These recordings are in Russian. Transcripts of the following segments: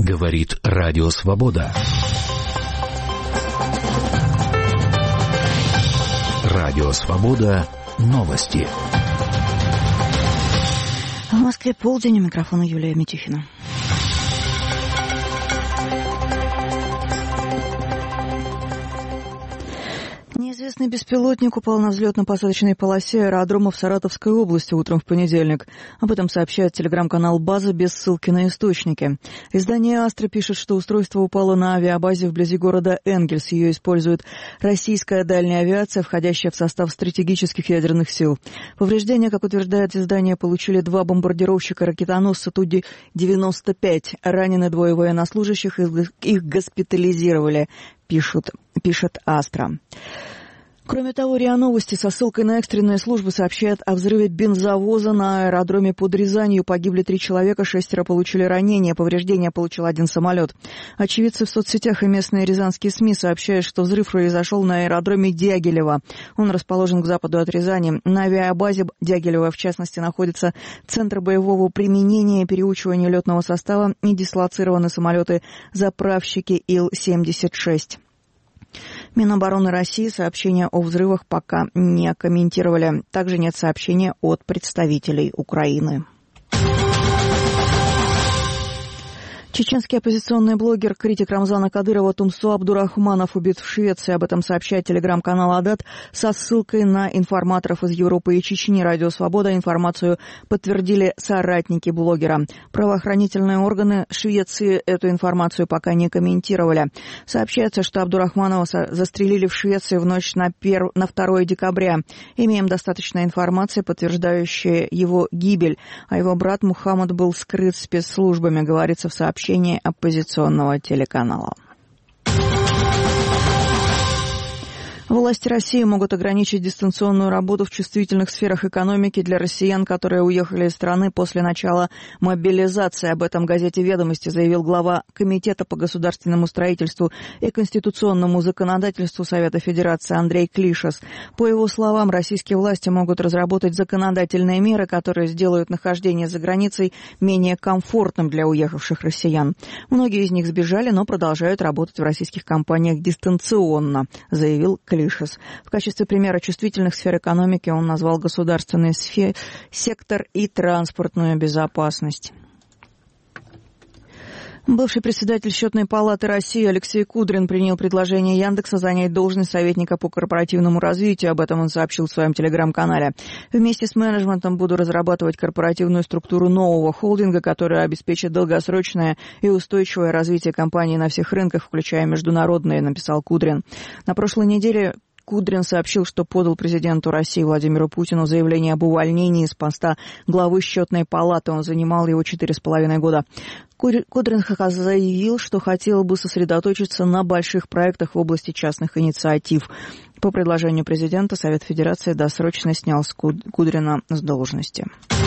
Говорит Радио Свобода. Радио Свобода. Новости. В Москве полдень, у микрофона Юлия Митюхина. Неизвестный беспилотник упал на взлетно-посадочной полосе аэродрома в Саратовской области утром в понедельник. Об этом сообщает телеграм-канал «База» без ссылки на источники. Издание «Астра» пишет, что устройство упало на авиабазе вблизи города Энгельс. Ее использует российская дальняя авиация, входящая в состав стратегических ядерных сил. Повреждения, как утверждает издание, получили 2 бомбардировщика-ракетоносца Ту-95. Ранены 2 военнослужащих, их госпитализировали, пишет «Астра». Кроме того, РИА Новости со ссылкой на экстренные службы сообщает о взрыве бензовоза на аэродроме под Рязанью. Погибли 3 человека, 6 получили ранения, повреждения получил 1 самолет. Очевидцы в соцсетях и местные рязанские СМИ сообщают, что взрыв произошел на аэродроме Дягилево. Он расположен к западу от Рязани. На авиабазе Дягилево, в частности, находится Центр боевого применения и переучивания летного состава и дислоцированы самолеты-заправщики Ил-76. Минобороны России сообщения о взрывах пока не комментировали. Также нет сообщения от представителей Украины. Чеченский оппозиционный блогер, критик Рамзана Кадырова Тумсо Абдурахманов убит в Швеции. Об этом сообщает телеграм-канал «Адат» со ссылкой на информаторов из Европы и Чечни. Радио «Свобода» информацию подтвердили соратники блогера. Правоохранительные органы Швеции эту информацию пока не комментировали. Сообщается, что Абдурахманова застрелили в Швеции в ночь на 2 декабря. Имеем достаточно информации, подтверждающей его гибель, а его брат Мухаммад был скрыт спецслужбами, говорится в сообщении оппозиционного телеканала. Власти России могут ограничить дистанционную работу в чувствительных сферах экономики для россиян, которые уехали из страны после начала мобилизации. Об этом газете «Ведомости» заявил глава Комитета по государственному строительству и конституционному законодательству Совета Федерации Андрей Клишес. По его словам, российские власти могут разработать законодательные меры, которые сделают нахождение за границей менее комфортным для уехавших россиян. Многие из них сбежали, но продолжают работать в российских компаниях дистанционно, заявил Клишес. В качестве примера чувствительных сфер экономики он назвал государственный сектор и транспортную безопасность. Бывший председатель Счетной палаты России Алексей Кудрин принял предложение Яндекса занять должность советника по корпоративному развитию. Об этом он сообщил в своем телеграм-канале. Вместе с менеджментом буду разрабатывать корпоративную структуру нового холдинга, которая обеспечит долгосрочное и устойчивое развитие компании на всех рынках, включая международные, написал Кудрин. На прошлой неделе Кудрин сообщил, что подал президенту России Владимиру Путину заявление об увольнении с поста главы Счетной палаты. Он занимал его 4,5 года. Кудрин заявил, что хотел бы сосредоточиться на больших проектах в области частных инициатив. По предложению президента Совет Федерации досрочно снял Кудрина с должности.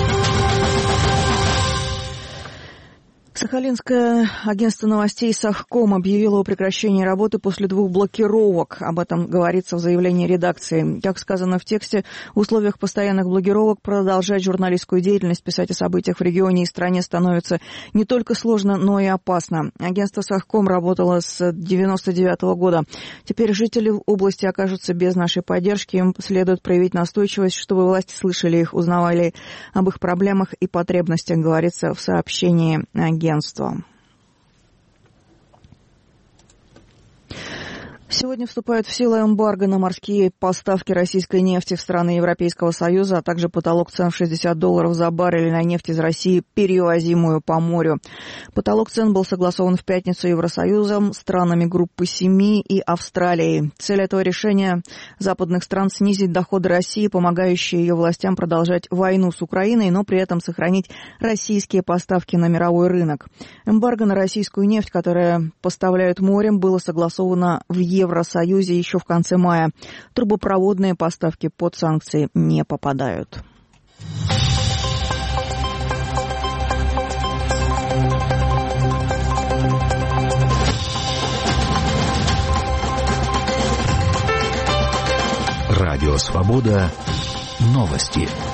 Сахалинское агентство новостей «Сахком» объявило о прекращении работы после 2 блокировок. Об этом говорится в заявлении редакции. Как сказано в тексте, в условиях постоянных блокировок продолжать журналистскую деятельность, писать о событиях в регионе и стране становится не только сложно, но и опасно. Агентство «Сахком» работало с 1999 года. Теперь жители области окажутся без нашей поддержки. Им следует проявить настойчивость, чтобы власти слышали их, узнавали об их проблемах и потребностях, говорится в сообщении агентства. Сегодня вступает в силу эмбарго на морские поставки российской нефти в страны Европейского Союза, а также потолок цен в $60 за баррель на нефть из России, перевозимую по морю. Потолок цен был согласован в пятницу Евросоюзом, странами группы 7 и Австралией. Цель этого решения западных стран — снизить доходы России, помогающие ее властям продолжать войну с Украиной, но при этом сохранить российские поставки на мировой рынок. Эмбарго на российскую нефть, которая поставляют морем, было согласовано в Евросоюзе еще в конце мая. Трубопроводные поставки под санкции не попадают. Радио «Свобода». Новости.